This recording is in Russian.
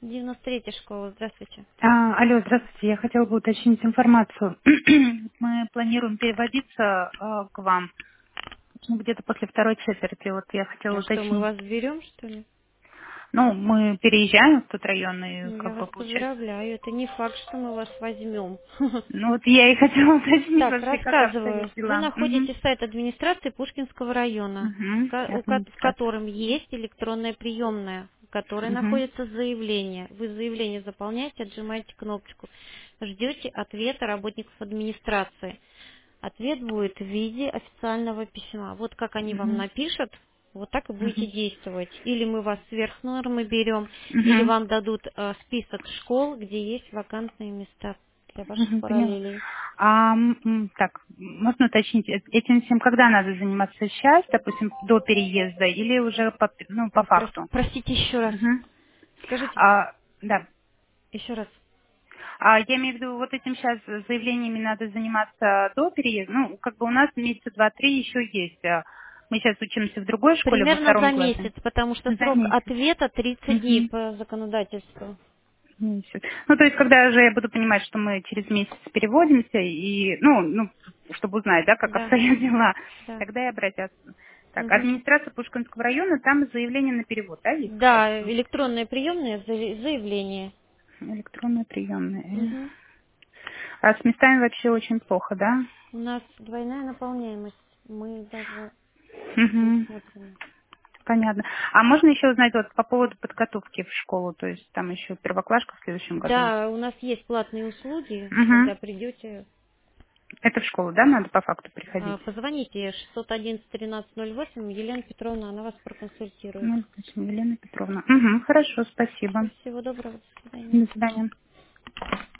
93-я школа, здравствуйте. Алло, здравствуйте. Я хотела бы уточнить информацию. Мы планируем переводиться к вам где-то после второй четверти. Вот я хотела А что, мы уточнить. вас берем, что ли? Ну, мы переезжаем в тот район и Ну, я как вас бы получается. поздравляю, это не факт, что мы вас возьмем. Ну вот я и хотела уточнить Так, вообще, как рассказываю. обстоят Вы дела. Угу. находите сайт администрации Пушкинского района, Угу. в котором есть электронная приемная, в которой Угу. находится заявление. Вы заявление заполняете, отжимаете кнопочку, ждете ответа работников администрации. Ответ будет в виде официального письма. Вот как они вам Угу. напишут, вот так и будете Угу. действовать. Или мы вас сверх нормы берем, или Угу. вам дадут список школ, где есть вакантные места для ваших Угу. Поняла. параллелей. Так, можно уточнить, этим всем когда надо заниматься? Сейчас, допустим, до переезда или уже по факту? Простите еще раз. Мгм. Скажите Да. еще раз. Я имею в виду, вот этим сейчас заявлениями надо заниматься до переезда. Ну, как бы у нас месяца два-три еще есть. Мы сейчас учимся в другой школе, во Примерно втором за классе. месяц, потому что За срок месяц. ответа 30 дней Мгм. по законодательству. Месяц. Ну, то есть, когда уже я буду понимать, что мы через месяц переводимся, и, чтобы узнать, да, как Да, обстоят дела, да. тогда и обратятся. Так, Мгм. администрация Пушкинского района, там заявление на перевод, да, есть как раз? Да, электронная приемная заявление. Электронная приемная. Мгм. А с местами вообще очень плохо, да? У нас двойная наполняемость. Мы даже не Угу. смотрим. Понятно. А можно еще узнать вот по поводу подготовки в школу, то есть там еще первоклашка в следующем году? Да, у нас есть платные услуги. Угу. Когда придете, Это в школу, да, надо по факту приходить? позвоните 611-1308. Елена Петровна, она вас проконсультирует. Ну, точно, Елена Петровна. Угу, хорошо, спасибо. Всего доброго, до свидания. До свидания.